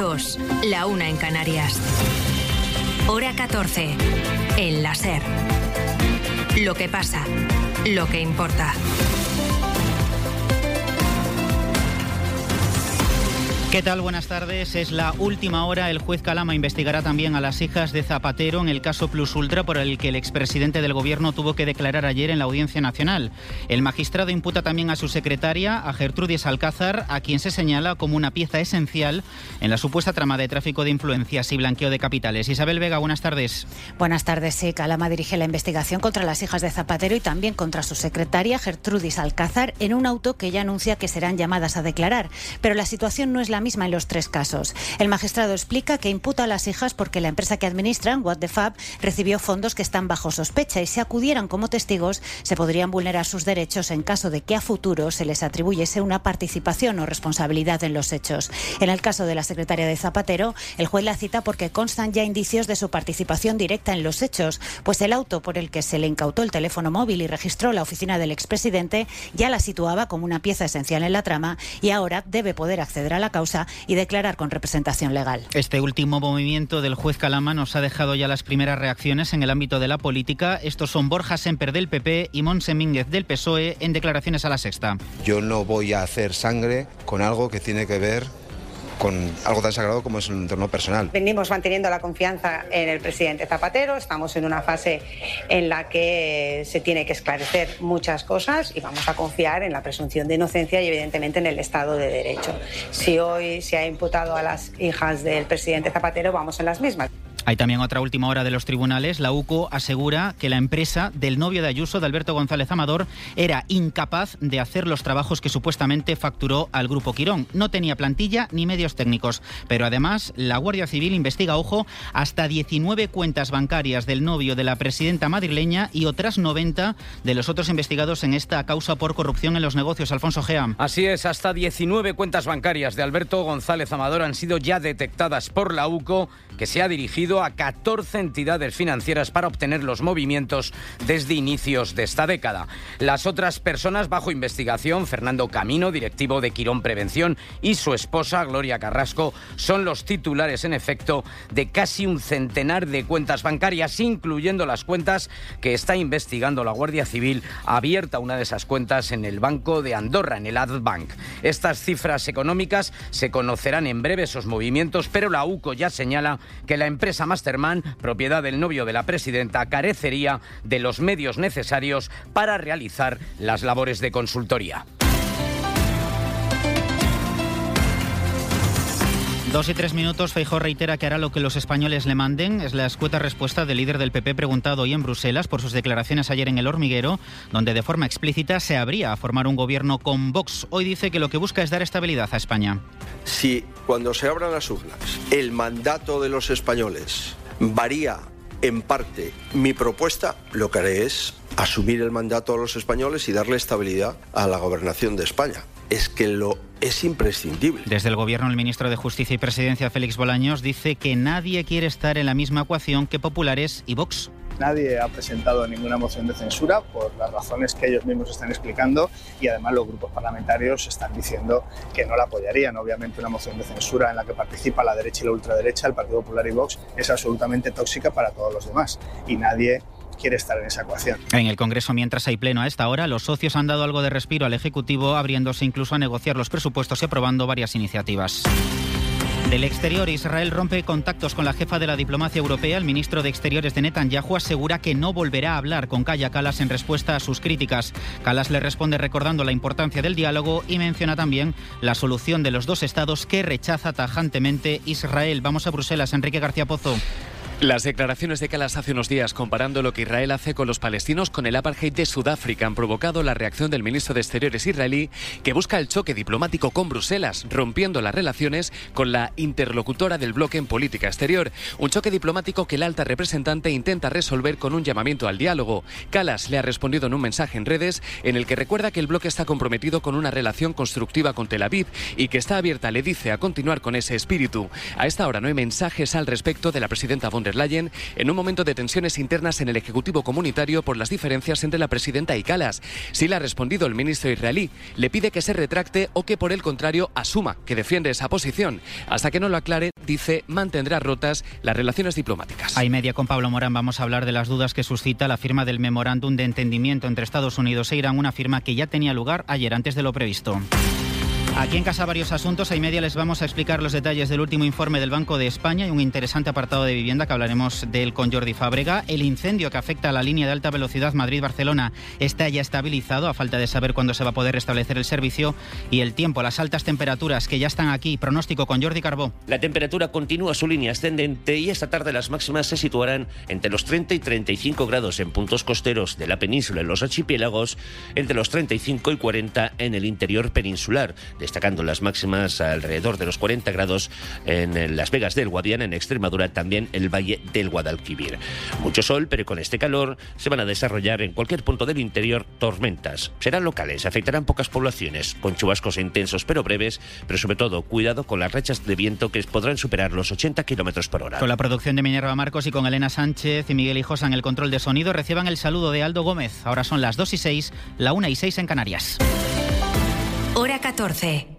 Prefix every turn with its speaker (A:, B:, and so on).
A: 2, la 1 en Canarias. Hora 14, en la SER. Lo que pasa, lo que importa.
B: ¿Qué tal? Buenas tardes. Es la última hora. El juez Calama investigará también a las hijas de Zapatero en el caso Plus Ultra, por el que el expresidente del Gobierno tuvo que declarar ayer en la Audiencia Nacional. El magistrado imputa también a su secretaria, a Gertrudis Alcázar, a quien se señala como una pieza esencial en la supuesta trama de tráfico de influencias y blanqueo de capitales. Isabel Vega, buenas tardes.
C: Buenas tardes. Sí, Calama dirige la investigación contra las hijas de Zapatero y también contra su secretaria, Gertrudis Alcázar, en un auto que ya anuncia que serán llamadas a declarar. Pero la situación no es la misma en los tres casos. El magistrado explica que imputa a las hijas porque la empresa que administran, What the Fab, recibió fondos que están bajo sospecha y si acudieran como testigos se podrían vulnerar sus derechos en caso de que a futuro se les atribuyese una participación o responsabilidad en los hechos. En el caso de la secretaria de Zapatero, el juez la cita porque constan ya indicios de su participación directa en los hechos, pues el auto por el que se le incautó el teléfono móvil y registró la oficina del expresidente ya la situaba como una pieza esencial en la trama y ahora debe poder acceder a la causa y declarar con representación legal.
B: Este último movimiento del juez Calama nos ha dejado ya las primeras reacciones en el ámbito de la política. Estos son Borja Semper del PP y Montse Mínguez del PSOE en declaraciones a La Sexta.
D: Yo no voy a hacer sangre con algo que tiene que ver con algo tan sagrado como es el entorno personal.
E: Venimos manteniendo la confianza en el presidente Zapatero, estamos en una fase en la que se tiene que esclarecer muchas cosas y vamos a confiar en la presunción de inocencia y evidentemente en el Estado de Derecho. Si hoy se ha imputado a las hijas del presidente Zapatero, vamos en las mismas.
B: Hay también otra última hora de los tribunales. La UCO asegura que la empresa del novio de Ayuso, de Alberto González Amador, era incapaz de hacer los trabajos que supuestamente facturó al Grupo Quirón. No tenía plantilla ni medios técnicos. Pero además, la Guardia Civil investiga, ojo, hasta 19 cuentas bancarias del novio de la presidenta madrileña y otras 90 de los otros investigados en esta causa por corrupción en los negocios. Alfonso Gea.
F: Así es, hasta 19 cuentas bancarias de Alberto González Amador han sido ya detectadas por la UCO, que se ha dirigido a 14 entidades financieras para obtener los movimientos desde inicios de esta década. Las otras personas bajo investigación, Fernando Camino, directivo de Quirón Prevención, y su esposa, Gloria Carrasco, son los titulares, en efecto, de casi un centenar de cuentas bancarias, incluyendo las cuentas que está investigando la Guardia Civil, abierta una de esas cuentas en el Banco de Andorra, en el Adbank. Estas cifras económicas se conocerán en breve, esos movimientos, pero la UCO ya señala que la empresa Masterman, propiedad del novio de la presidenta, carecería de los medios necesarios para realizar las labores de consultoría.
B: 2 y 3 minutos. Feijóo reitera que hará lo que los españoles le manden. Es la escueta respuesta del líder del PP preguntado hoy en Bruselas por sus declaraciones ayer en El Hormiguero, donde de forma explícita se abría a formar un gobierno con Vox. Hoy dice que lo que busca es dar estabilidad a España.
G: Si cuando se abran las urnas el mandato de los españoles varía en parte mi propuesta, lo que haré es asumir el mandato a los españoles y darle estabilidad a la gobernación de España. Es que es imprescindible.
B: Desde el Gobierno, el ministro de Justicia y Presidencia, Félix Bolaños, dice que nadie quiere estar en la misma ecuación que Populares y Vox.
H: Nadie ha presentado ninguna moción de censura por las razones que ellos mismos están explicando y además los grupos parlamentarios están diciendo que no la apoyarían. Obviamente una moción de censura en la que participa la derecha y la ultraderecha, el Partido Popular y Vox, es absolutamente tóxica para todos los demás y nadie quiere estar en esa ecuación.
B: En el Congreso, mientras hay pleno a esta hora, los socios han dado algo de respiro al Ejecutivo, abriéndose incluso a negociar los presupuestos y aprobando varias iniciativas. Del exterior, Israel rompe contactos con la jefa de la diplomacia europea. El ministro de Exteriores de Netanyahu asegura que no volverá a hablar con Kaja Kallas en respuesta a sus críticas. Kallas le responde recordando la importancia del diálogo y menciona también la solución de los dos estados que rechaza tajantemente Israel. Vamos a Bruselas, Enrique García Pozo.
I: Las declaraciones de Kallas hace unos días comparando lo que Israel hace con los palestinos con el apartheid de Sudáfrica han provocado la reacción del ministro de Exteriores israelí, que busca el choque diplomático con Bruselas, rompiendo las relaciones con la interlocutora del bloque en política exterior. Un choque diplomático que la alta representante intenta resolver con un llamamiento al diálogo. Kallas le ha respondido en un mensaje en redes en el que recuerda que el bloque está comprometido con una relación constructiva con Tel Aviv y que está abierta, le dice, a continuar con ese espíritu. A esta hora no hay mensajes al respecto de la presidenta von der der Leyen en un momento de tensiones internas en el Ejecutivo comunitario por las diferencias entre la presidenta y Kallas. Sí le ha respondido el ministro israelí. Le pide que se retracte o que, por el contrario, asuma que defiende esa posición. Hasta que no lo aclare, dice, mantendrá rotas las relaciones diplomáticas.
B: A y media con Pablo Morán vamos a hablar de las dudas que suscita la firma del memorándum de entendimiento entre Estados Unidos e Irán, una firma que ya tenía lugar ayer antes de lo previsto. Aquí en casa varios asuntos. A y media les vamos a explicar los detalles del último informe del Banco de España y un interesante apartado de vivienda que hablaremos de él con Jordi Fábrega. El incendio que afecta a la línea de alta velocidad Madrid-Barcelona está ya estabilizado, a falta de saber cuándo se va a poder restablecer el servicio. Y el tiempo, las altas temperaturas que ya están aquí. Pronóstico con Jordi Carbó.
J: La temperatura continúa su línea ascendente y esta tarde las máximas se situarán entre los 30 y 35 grados en puntos costeros de la península y los archipiélagos, entre los 35 y 40 en el interior peninsular, destacando las máximas alrededor de los 40 grados en Las Vegas del Guadiana, en Extremadura, también el Valle del Guadalquivir. Mucho sol, pero con este calor se van a desarrollar en cualquier punto del interior tormentas. Serán locales, afectarán pocas poblaciones, con chubascos intensos pero breves, pero sobre todo cuidado con las rachas de viento que podrán superar los 80 kilómetros por hora.
B: Con la producción de Minerva Marcos y con Elena Sánchez y Miguel Hijosa en el control de sonido, reciban el saludo de Aldo Gómez. Ahora son las 2:06, la 1:06 en Canarias.
A: Hora 14.